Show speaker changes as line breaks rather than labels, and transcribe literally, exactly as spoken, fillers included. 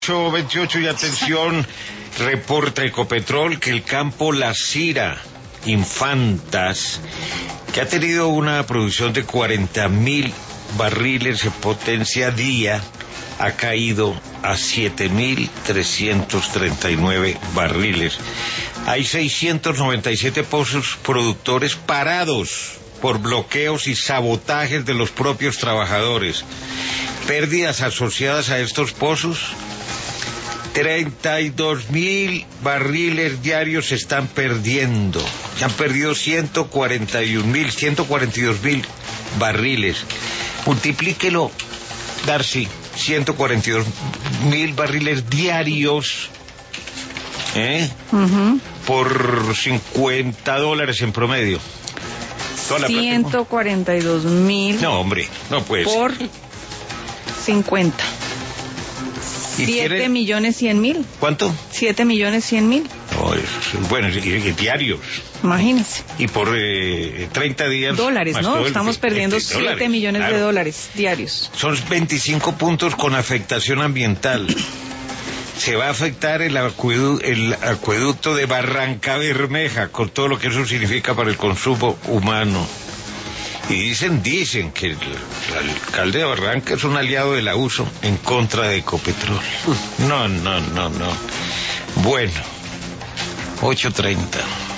ocho veintiocho y atención, reporta Ecopetrol que el campo La Cira, Infantas, que ha tenido una producción de cuarenta mil barriles de potencia día, ha caído a siete mil trescientos treinta y nueve barriles. Hay seiscientos noventa y siete pozos productores parados por bloqueos y sabotajes de los propios trabajadores. Pérdidas asociadas a estos pozos: treinta y dos mil barriles diarios se están perdiendo. Se han perdido ciento cuarenta y un mil, ciento cuarenta y dos mil barriles. Multiplíquelo, Darcy, ciento cuarenta y dos mil barriles diarios, ¿eh? Uh-huh. Por cincuenta dólares en promedio.
ciento cuarenta y dos mil.
No, hombre, no puede ser.
Por cincuenta. Siete millones cien mil.
¿Cuánto?
Siete millones cien mil.
No, es, bueno, y, y diarios.
Imagínense.
Y por eh, treinta días.
Dólares, ¿no?
todo,
Estamos perdiendo siete millones claro. de dólares diarios.
Son veinticinco puntos con afectación ambiental. Se va a afectar el, acuedu el acueducto de Barranca Bermeja, con todo lo que eso significa para el consumo humano. Y dicen, dicen que el, el alcalde de Barranca es un aliado de la U S O en contra de Ecopetrol. No, no, no, no. Bueno, ocho treinta.